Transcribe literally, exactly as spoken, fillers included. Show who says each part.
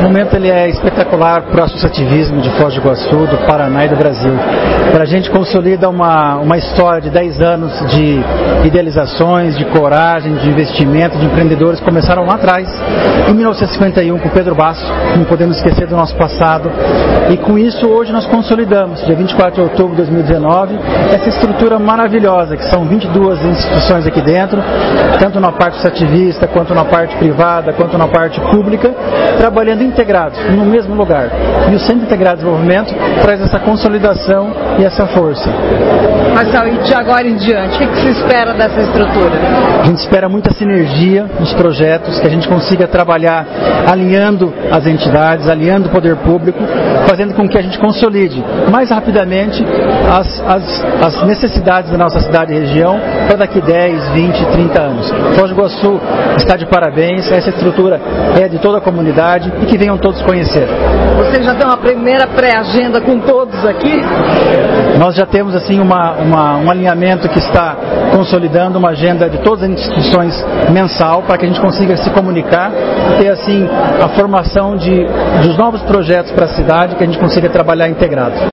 Speaker 1: Esse momento ele é espetacular para o associativismo de Foz do Iguaçu, do Paraná e do Brasil. Para a gente consolida uma, uma história de dez anos de idealizações, de coragem, de investimento, de empreendedores que começaram lá atrás, em mil novecentos e cinquenta e um, com Pedro Basso, não podemos esquecer do nosso passado. E com isso hoje nós consolidamos, dia vinte e quatro de outubro de dois mil e dezenove, essa estrutura maravilhosa, que são vinte e duas instituições aqui dentro, tanto na parte associativista, quanto na parte privada, quanto na parte pública, trabalhando integrados, no mesmo lugar. E o Centro Integrado de Desenvolvimento traz essa consolidação e essa força.
Speaker 2: Marcelo, e de agora em diante, o que, que se espera dessa estrutura?
Speaker 1: A gente espera muita sinergia nos projetos, que a gente consiga trabalhar alinhando as entidades, alinhando o poder público, fazendo com que a gente consolide mais rapidamente as, as, as necessidades da nossa cidade e região para daqui dez, vinte, trinta anos. Foz do Iguaçu está de parabéns, essa estrutura é de toda a comunidade e que venham todos conhecer.
Speaker 2: Você já tem uma primeira pré-agenda com todos aqui?
Speaker 1: Nós já temos assim uma, uma, um alinhamento que está consolidando uma agenda de todas as instituições mensal para que a gente consiga se comunicar e ter assim a formação de, dos novos projetos para a cidade, que a gente consiga trabalhar integrado.